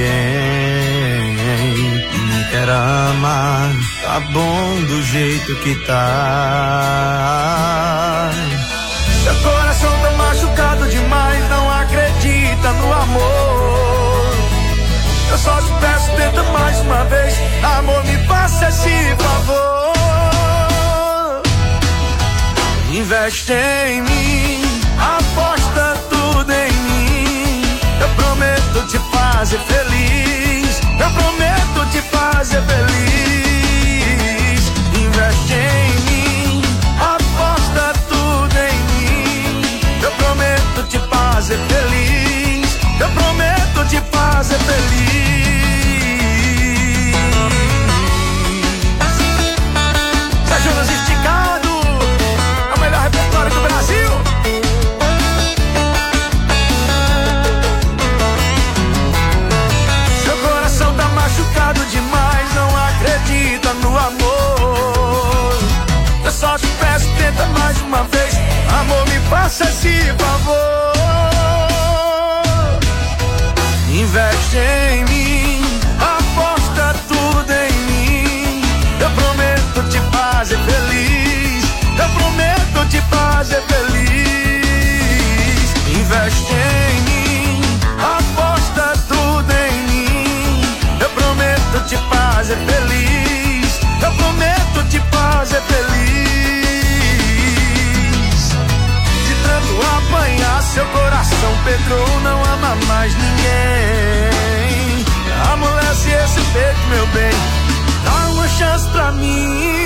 S4: e nem quer amar. Tá bom do jeito que tá. Seu coração tá machucado demais, não acredita no amor. Eu só te peço, tenta mais uma vez. Amor, me faça esse favor. Investe em mim, aposta tudo em mim. Eu prometo te fazer feliz. Eu prometo te fazer feliz. Investe em mim, aposta tudo em mim. Eu prometo te fazer feliz. Eu prometo te fazer feliz. Jonas esticado, é o melhor repertório do Brasil. Seu coração tá machucado demais, não acredita no amor. Eu só te peço, tenta mais uma vez. Amor, me faça esse favor. Investe em mim, aposta tudo em mim. Eu prometo te fazer feliz. Eu prometo te fazer feliz. Investe em mim, aposta tudo em mim. Eu prometo te fazer feliz. Eu prometo te fazer feliz. De tanto apanhar, seu coração pedrou, não ama mais ninguém.
S1: desse peito, meu bem, dá uma chance pra mim.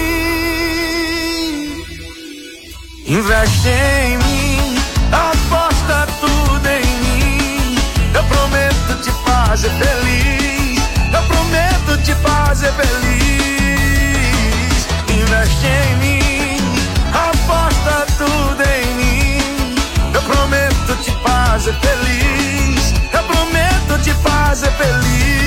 S1: Investe em mim, aposta tudo em mim. Eu prometo te fazer feliz, eu prometo te fazer feliz. Investe em mim, aposta tudo em mim. Eu prometo te fazer feliz, eu prometo te fazer feliz.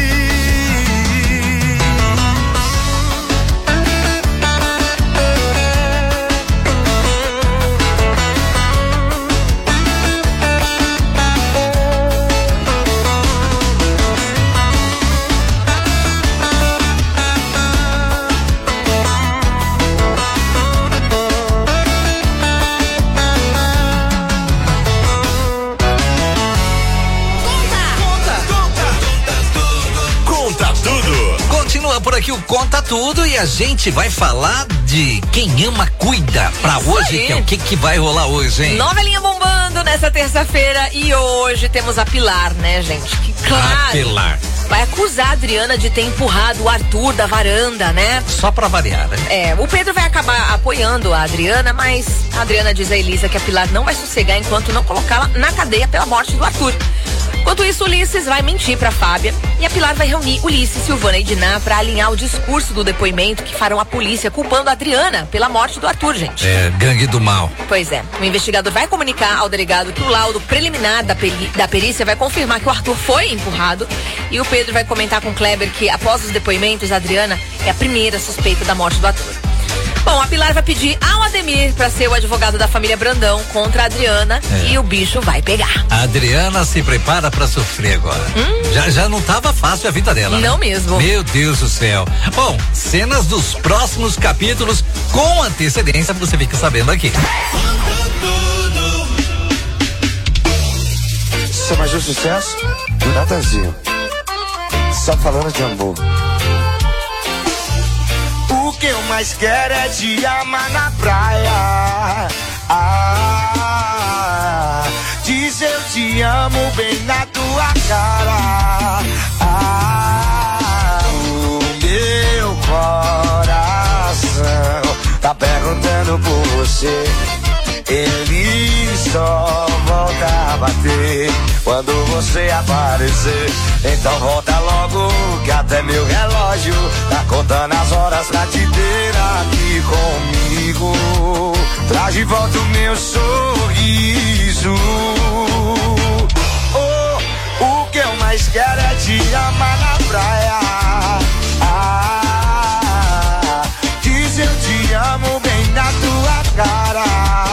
S13: Por aqui o Conta Tudo e a gente vai falar de quem ama cuida pra
S14: Isso
S13: hoje,
S14: aí.
S13: que é o que que vai rolar hoje, hein?
S14: Nova linha bombando nessa terça-feira e hoje temos a Pilar, né, gente? Que claro.
S13: A Pilar.
S14: Vai acusar a Adriana de ter empurrado o Arthur da varanda, né?
S13: Só pra variar, né?
S14: É, o Pedro vai acabar apoiando a Adriana, mas a Adriana diz a Elisa que a Pilar não vai sossegar enquanto não colocá-la na cadeia pela morte do Arthur. Enquanto isso, Ulisses vai mentir pra Fábia e a Pilar vai reunir Ulisses, Silvana e Diná pra alinhar o discurso do depoimento que farão a polícia culpando a Adriana pela morte do Arthur, gente.
S13: É, gangue do mal.
S14: Pois é, o investigador vai comunicar ao delegado que o laudo preliminar da, peri- da perícia vai confirmar que o Arthur foi empurrado e o Pedro vai comentar com o Kleber que após os depoimentos, a Adriana é a primeira suspeita da morte do Arthur. Bom, a Pilar vai pedir ao Ademir pra ser o advogado da família Brandão contra a Adriana
S13: É.
S14: e o bicho vai pegar.
S13: A Adriana se prepara pra sofrer agora.
S14: Hum?
S13: Já, já não tava fácil a vida dela.
S14: Não
S13: né?
S14: mesmo.
S13: Meu Deus do céu. Bom, cenas dos próximos capítulos com antecedência, você fica sabendo aqui.
S6: Isso é mais um sucesso do Natanzinho. Só falando de amor.
S1: O que eu mais quero é te amar na praia. Ah, diz eu te amo bem na tua cara. Ah, o meu coração tá perguntando por você. Ele só volta a bater quando você aparecer. Então volta logo que até meu relógio tá contando as horas pra te ter aqui comigo. Traz de volta o meu sorriso. Oh, o que eu mais quero é te amar na praia. Ah, diz eu te amo bem na tua cara.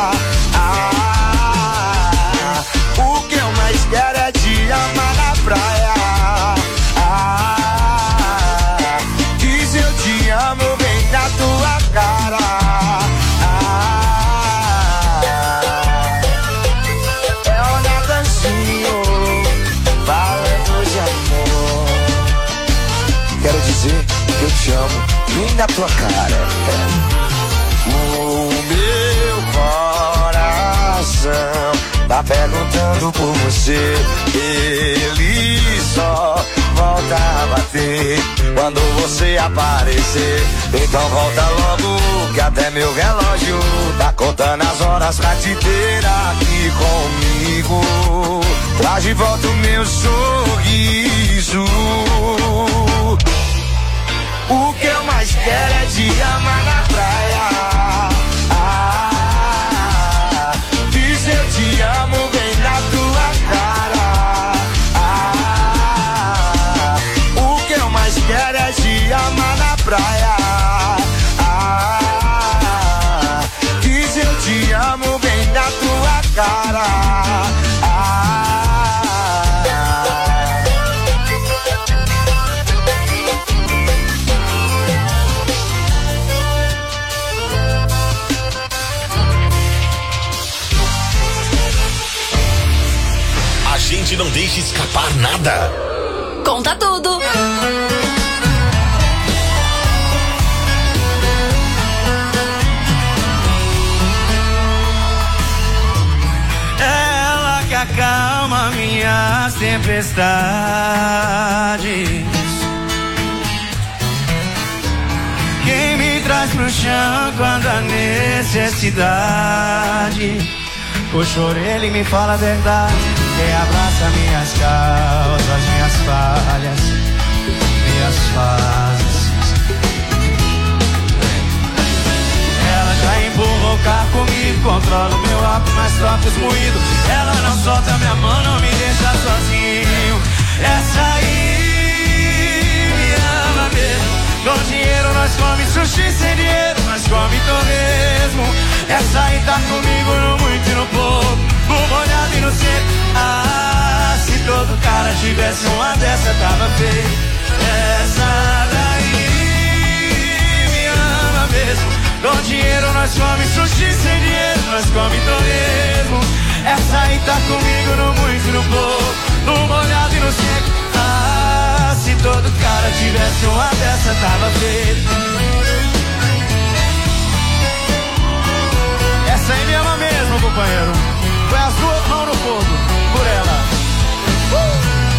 S1: O que eu mais quero é te amar na praia. Ah, diz eu te amo bem na tua cara. Ah, é o Natanzinho falando de amor.
S6: Quero dizer que eu te amo bem na tua cara.
S1: O meu coração tá perguntando por você. Ele só volta a bater quando você aparecer. Então volta logo que até meu relógio tá contando as horas pra te ter aqui comigo. Traz de volta o meu sorriso. O que eu mais quero é te amar na praia. Ah, diz eu te amo bem na tua cara. Ah, o que eu mais quero é te amar na praia. Ah, diz eu te amo bem na tua cara.
S5: A gente não deixa escapar nada.
S14: Conta tudo.
S1: Ela que acalma minhas tempestades. traz pro chão quando a necessidade. Puxa a orelha e me fala a verdade. Quem abraça minhas causas, minhas falhas, minhas fases. Ela já empurrou o carro comigo, controla o meu álcool, mas troca os moídos. Ela não solta minha mão, não me deixa sozinho. Essa aí me ama mesmo. Com dinheiro nós come sushi, sem dinheiro nós come torresmo. Essa aí tá comigo no muito e no pouco, no molhado e no seco. Ah, se todo cara tivesse uma dessa tava feio. Essa daí me ama mesmo. Com dinheiro nós come sushi, sem dinheiro nós come torresmo. Essa aí tá comigo no muito e no pouco, no molhado e no seco. Ah, se todo cara tivesse uma dessa tava feito. Essa aí me ama mesmo, companheiro. Põe as duas mãos no fogo por ela. uh!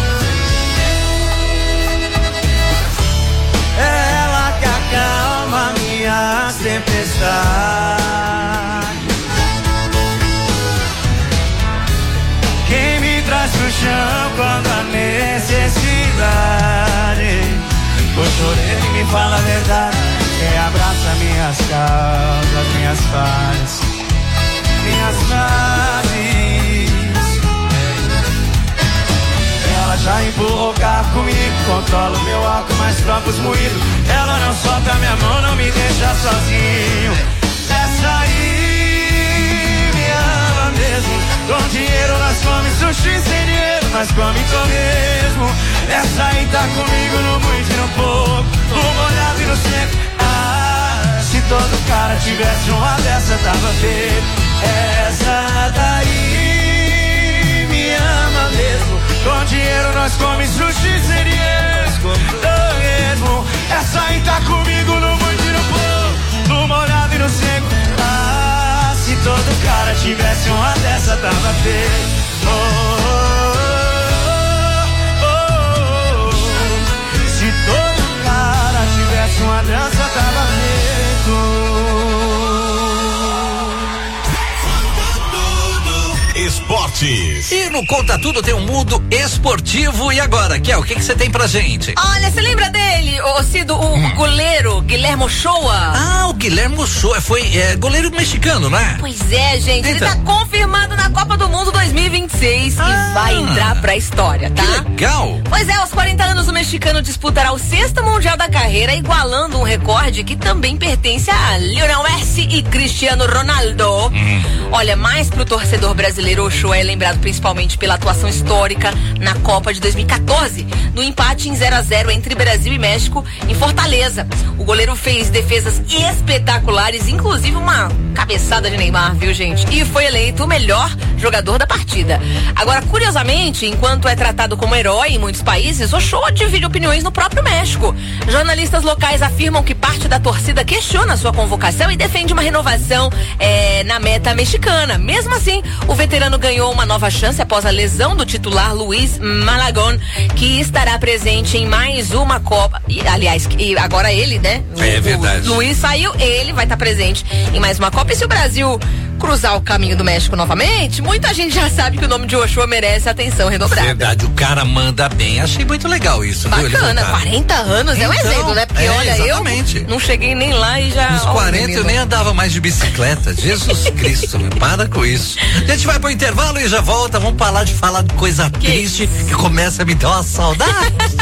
S1: Ela que acalma minha tempestade. Quem me traz pro chão quando a necessidade. Puxa a orelha e me fala a verdade. Quem abraça minhas causas, minhas falhas, minhas fases. Ela já empurrou o carro comigo, controla o meu álcool, mas troca os moídos. Ela não solta minha mão, não me deixa sozinho. Essa aí me ama mesmo. Com dinheiro nós come sushi, sem dinheiro nós come torresmo. Essa aí tá comigo no muito e no pouco, no molhado e no seco. Ah, se todo cara tivesse uma dessa tava feito. Essa daí me ama mesmo. Com dinheiro nós come sushi, sem dinheiro nós come torresmo. Essa aí tá comigo no muito e no pouco, no molhado e no seco. Ah, se todo cara tivesse uma dessa tava feito. Oh, oh, oh, oh. Se todo cara tivesse uma dessa tava feito.
S12: Esportes. E no Conta Tudo tem um mundo esportivo. E agora, Kel, o que você tem pra gente?
S14: Olha, você lembra dele, ô Cido, o hum. goleiro Guilherme Ochoa?
S12: Ah, o Guilherme Ochoa foi é, goleiro mexicano, né?
S14: Pois é, gente, então. Ele tá confirmado na Copa do Mundo dois mil e vinte e seis ah, e vai entrar pra história, tá?
S12: Que legal!
S14: Pois é, aos quarenta anos o mexicano disputará o sexto Mundial da carreira, igualando um recorde que também pertence a Lionel Messi e Cristiano Ronaldo. Hum. Olha, mais pro torcedor brasileiro, Ochoa é lembrado principalmente pela atuação histórica na Copa de dois mil e quatorze, no empate em zero a zero entre Brasil e México em Fortaleza. O goleiro fez defesas espetaculares, inclusive uma cabeçada de Neymar, viu, gente? E foi eleito o melhor jogador da partida. Agora, curiosamente, enquanto é tratado como herói em muitos países, Ochoa divide opiniões no próprio México. Jornalistas locais afirmam que parte da torcida questiona sua convocação e defende uma renovação é, na meta mexicana. Mesmo assim, o veterano ganhou uma nova chance após a lesão do titular Luiz Malagón, que estará presente em mais uma Copa. E, aliás, e agora ele, né?
S12: É
S14: o,
S12: verdade.
S14: O Luiz saiu, ele vai estar presente em mais uma Copa. E se o Brasil cruzar o caminho do México novamente, muita gente já sabe que o nome de Ochoa merece atenção redobrada.
S12: Verdade, o cara manda bem. Achei muito legal isso.
S14: Bacana, quarenta anos então, é um exemplo, né? Porque
S12: é,
S14: olha,
S12: exatamente.
S14: eu não cheguei nem lá e já...
S12: Nos quarenta eu nem andava mais de bicicleta. Jesus Cristo, para com isso. A gente vai pro intervalo e já volta. Vamos parar de falar de coisa que triste isso? Que começa a me dar uma saudade.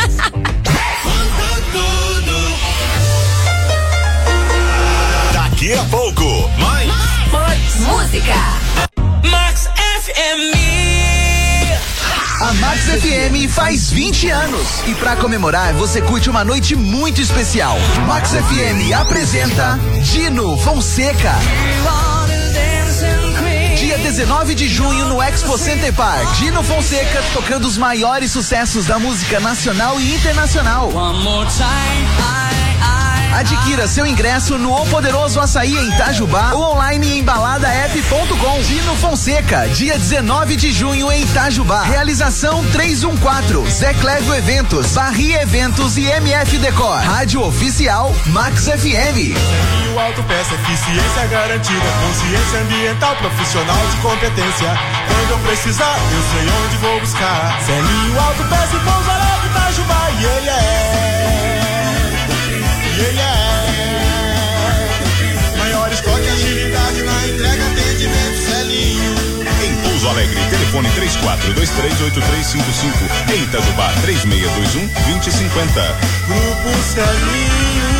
S5: Daqui a pouco, mais,
S14: mais música.
S1: Max F M.
S18: A Max F M faz vinte anos e pra comemorar você curte uma noite muito especial. Max F M apresenta Dino Fonseca. Dia dezenove de junho no Expo Center Park. Dino Fonseca tocando os maiores sucessos da música nacional e internacional.
S1: One more time.
S18: Adquira seu ingresso no O Poderoso Açaí em Itajubá ou online em balada app ponto com. Dino Fonseca, dia dezenove de junho em Itajubá. Realização três um quatro, Zé Clégio Eventos, Barri Eventos e M F Decor. Rádio Oficial Max F M.
S8: Autopeça, eficiência garantida, consciência ambiental, profissional de competência. Quando eu precisar, eu sei onde vou buscar. Celinho Autopeça e Pouso Alegre, Itajubá, yeah, yeah. Yeah, yeah. Maior estoque e agilidade na entrega, atendimento, Celinho.
S22: Em Pouso Alegre, telefone três quatro dois três oito três cinco cinco. Em Itajubá, três seis dois um dois zero cinco zero.
S8: Grupo Celinho.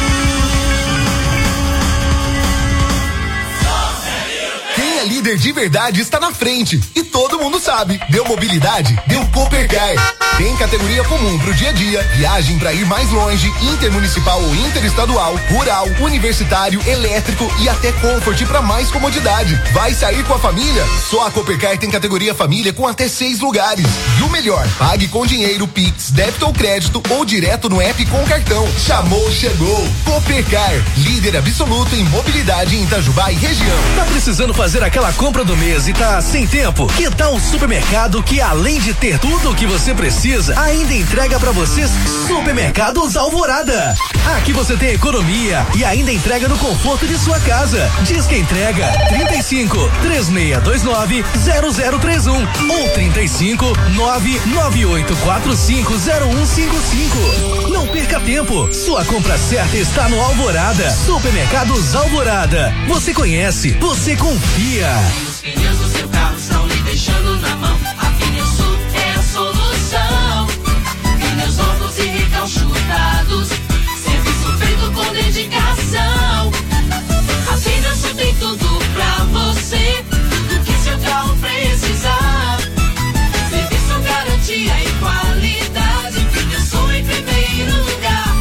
S3: Quem é líder de verdade está na frente e todo mundo sabe. Deu mobilidade, deu Coopercar. Tem categoria comum pro dia a dia, viagem para ir mais longe, intermunicipal ou interestadual, rural, universitário, elétrico e até Comfort para mais comodidade. Vai sair com a família? Só a Coopercar tem categoria família com até seis lugares. E o melhor, pague com dinheiro, Pix, débito ou crédito ou direto no app com cartão. Chamou, chegou. Coopercar, líder absoluto em mobilidade em Itajubá e região.
S18: Tá precisando fazer aquela compra do mês e tá sem tempo? Que tal um supermercado que, além de ter tudo o que você precisa, ainda entrega pra vocês? Supermercados Alvorada. Aqui você tem economia e ainda entrega no conforto de sua casa. Diz que entrega trinta e cinco, três seis dois nove, zero zero três um ou trinta e cinco, nove nove oito quatro cinco zero um cinco cinco. Não perca tempo. Sua compra certa está no Alvorada. Supermercados Alvorada. Você conhece, você confia.
S1: Os pneus do seu carro estão lhe deixando na mão. A Pneusul é a solução. Pneus novos e recalchutados. Serviço feito com dedicação. A Pneusul tem tudo pra você. Tudo que seu carro precisar. Serviço, garantia e qualidade. Pneusul em primeiro lugar.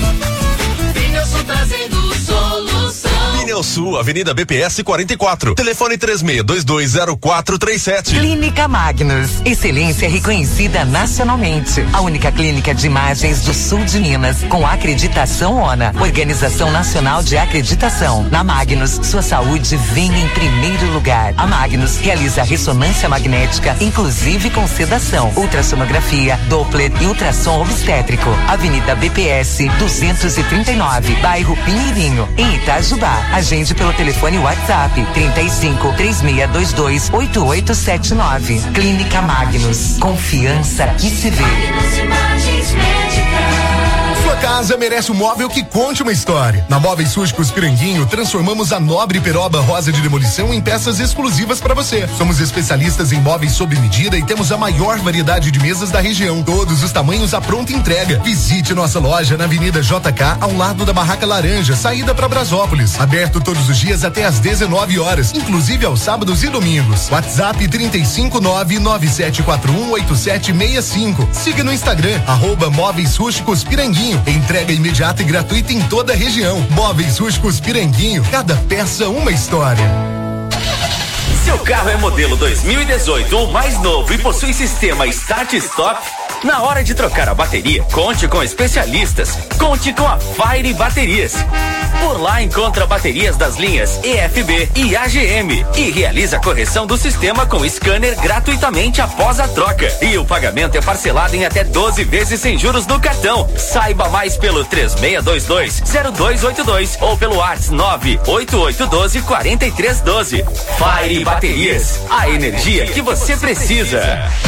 S1: Pneusul trazendo solução.
S5: Pneusul, Avenida B P S quarenta e quatro. Telefone três seis dois dois zero quatro três sete.
S23: Clínica Magnus, excelência reconhecida nacionalmente. A única clínica de imagens do sul de Minas com acreditação ONA, Organização Nacional de Acreditação. Na Magnus, sua saúde vem em primeiro lugar. A Magnus realiza ressonância magnética, inclusive com sedação, ultrassonografia, Doppler e ultrassom obstétrico. Avenida B P S duzentos e trinta e nove, bairro Pinheirinho, em Itajubá. Agende pelo telefone WhatsApp trinta e cinco, três seis dois dois, oito oito sete nove. Clínica Magnus. Confiança que se vê.
S3: Sua casa merece um móvel que conte uma história. Na Móveis Rústicos Piranguinho, transformamos a nobre peroba rosa de demolição em peças exclusivas para você. Somos especialistas em móveis sob medida e temos a maior variedade de mesas da região. Todos os tamanhos à pronta entrega. Visite nossa loja na Avenida J K, ao lado da Barraca Laranja, saída para Brasópolis. Aberto todos os dias até às dezenove horas, inclusive aos sábados e domingos. WhatsApp trinta e cinco, nove nove sete quatro um, oito sete seis cinco. Siga no Instagram, arroba Móveis Rústicos Piranguinho. Entrega imediata e gratuita em toda a região. Móveis Rústicos Piranguinho, cada peça uma história.
S21: Seu carro é modelo dois mil e dezoito ou mais novo e possui sistema Start Stop? Na hora de trocar a bateria, conte com especialistas. Conte com a Fire Baterias. Por lá encontra baterias das linhas E F B e A G M e realiza a correção do sistema com scanner gratuitamente após a troca. E o pagamento é parcelado em até doze vezes sem juros no cartão. Saiba mais pelo três seis dois dois, zero dois oito dois ou pelo WhatsApp nove oito oito um dois, quatro três um dois. Fire Baterias, a energia que você precisa.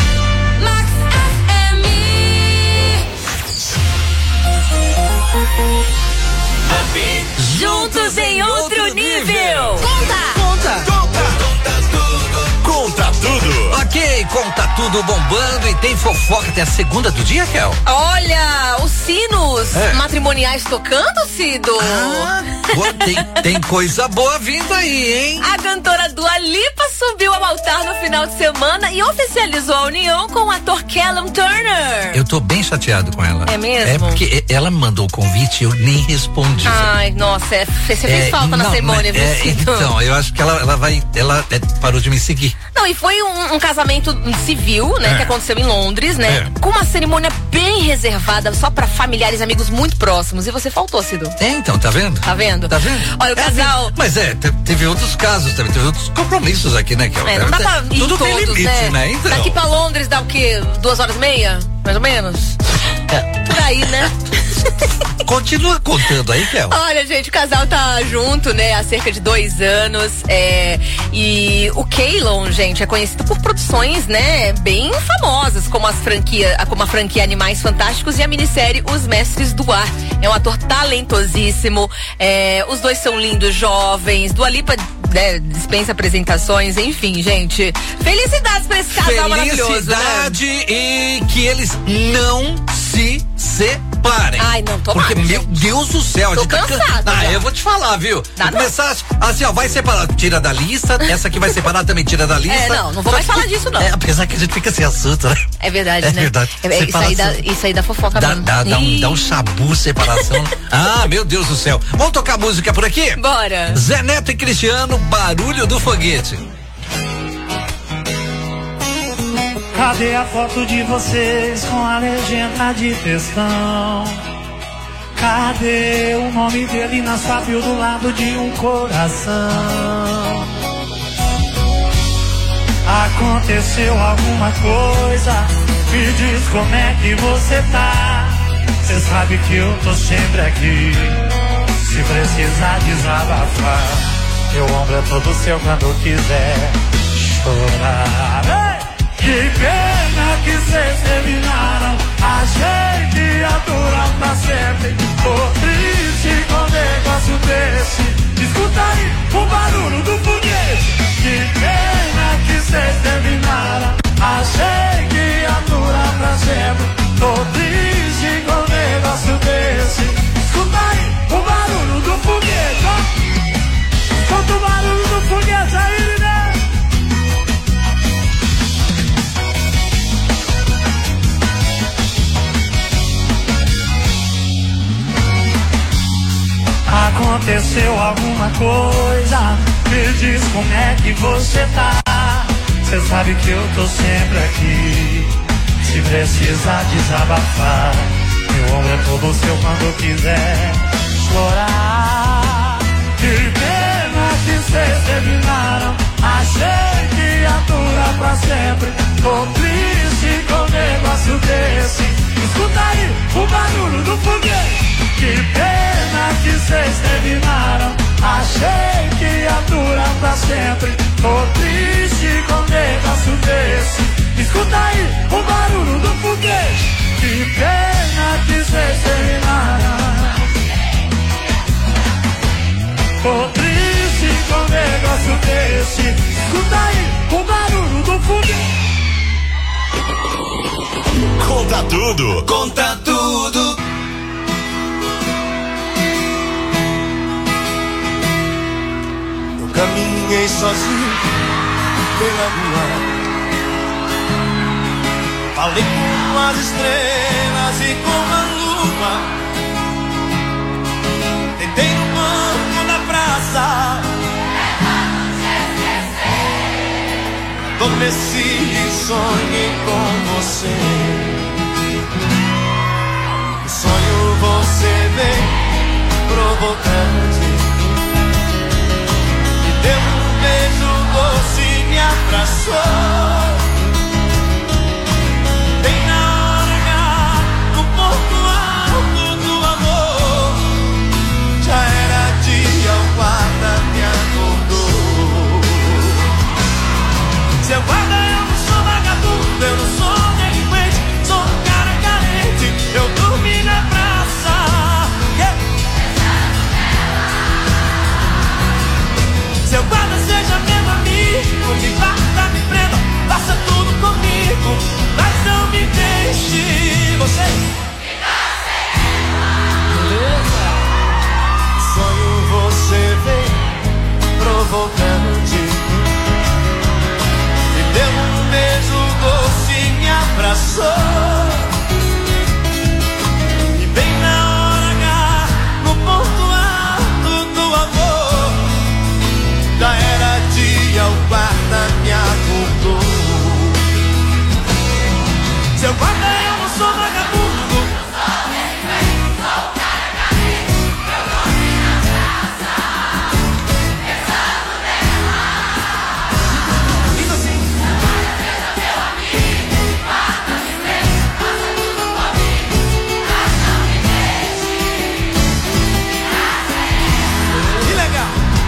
S14: Juntos em outro nível.
S13: Conta! Conta!
S14: Conta!
S13: Conta tudo! Ok, conta tudo bombando e tem fofoca até a segunda do dia, Kel?
S14: Olha, os sinos
S13: É.
S14: matrimoniais tocando, Cido.
S13: Ah, pô, tem, tem coisa boa vindo aí, hein?
S14: A cantora Dua Lipa subiu ao altar no final de semana e oficializou a união com o ator Callum Turner.
S13: Eu tô bem chateado com ela.
S14: É mesmo?
S13: É porque ela me mandou o convite e eu nem respondi.
S14: Ai, nossa, é, você fez
S13: É,
S14: falta na
S13: não,
S14: cerimônia,
S13: mas,
S14: viu,
S13: é,
S14: Cido?
S13: Então, eu acho que ela, ela vai. Ela é, parou de me seguir.
S14: Não, e foi um, um casamento civil, né,
S13: É.
S14: que aconteceu em Londres, né,
S13: É.
S14: com uma cerimônia bem reservada só pra familiares e amigos muito próximos. E você faltou, Cido.
S13: É, então, tá vendo?
S14: Tá vendo?
S13: Tá vendo?
S14: Olha, o casal.
S13: Mas é, te- teve outros casos também, teve outros compromissos aqui, né, Kel?
S14: É, não dá pra ir
S13: Tudo tem
S14: todos,
S13: limite,
S14: né?
S13: né? Então.
S14: Daqui pra Londres dá o quê? Duas horas e meia? Mais ou menos? por aí, né?
S13: Continua contando aí, Kel.
S14: Olha, gente, o casal tá junto, né, há cerca de dois anos. É, e o Keylon, gente, é conhecido por produções, né, bem famosas, como as franquia, como a franquia Animais Fantásticos e a minissérie Os Mestres do Ar. É um ator talentosíssimo. É, os dois são lindos, jovens. Dua Lipa, né, dispensa apresentações, enfim, gente. Felicidades pra esse casal maravilhoso, né?
S13: Felicidade e que eles não se separem.
S14: Ai, não, tô
S13: Porque,
S14: mal,
S13: meu
S14: gente.
S13: Deus do céu.
S14: Tô
S13: a gente tá
S14: cansada
S13: can- Ah,
S14: já.
S13: eu vou te falar, viu?
S14: Dá
S13: Vai começar assim, ó, vai separar, tira da lista, essa aqui vai separar também, tira da lista.
S14: É, não, não vou mais falar disso, não.
S13: É, apesar que a gente fica sem assunto, né?
S14: É verdade,
S13: É
S14: né?
S13: verdade.
S14: É, é, isso, aí dá,
S13: Separação.
S14: isso aí dá fofoca
S13: Dá,
S14: mesmo.
S13: dá, dá, um,
S14: Ih.
S13: dá um chabu, separação. Ah, meu Deus do céu. Vamos tocar música por aqui?
S14: Bora.
S13: Zé Neto e Cristiano, Barulho do Foguete.
S9: Cadê a foto de vocês com a legenda de textão? Cadê o nome dele na sua bio do lado de um coração? Aconteceu alguma coisa? Me diz como é que você tá. Cê sabe que eu tô sempre aqui. Se precisar desabafar, meu ombro é todo seu quando quiser chorar. Ei! Que pena que cês terminaram. Achei que ia durar pra sempre. Tô triste com um negócio desse. Escuta aí o barulho do foguete. Que pena que cês terminaram. Achei que ia durar pra sempre. Tô triste com um negócio desse. Escuta aí o barulho do foguete, ó. Escuta o barulho do foguete aí, né? Aconteceu alguma coisa? Me diz como é que você tá. Cê sabe que eu tô sempre aqui. Se precisar desabafar, meu ombro é todo seu quando quiser chorar. Que pena que cês terminaram. Achei que ia durar pra sempre. Tô triste com um negócio desse. Escuta aí o barulho do foguete. Que pena que cês terminaram. Achei que ia durar pra sempre. Tô triste com um negócio desse. Escuta aí o barulho do foguete. Que pena que cês terminaram. Tô triste com um negócio desse. Escuta aí o barulho do foguete.
S5: Conta tudo, conta tudo.
S8: Caminhei sozinho pela rua, falei com as estrelas e com a lua. Tentei no banco da praça, adormeci e sonhei com você. No sonho você vem provocante, deu um beijo doce e me abraçou.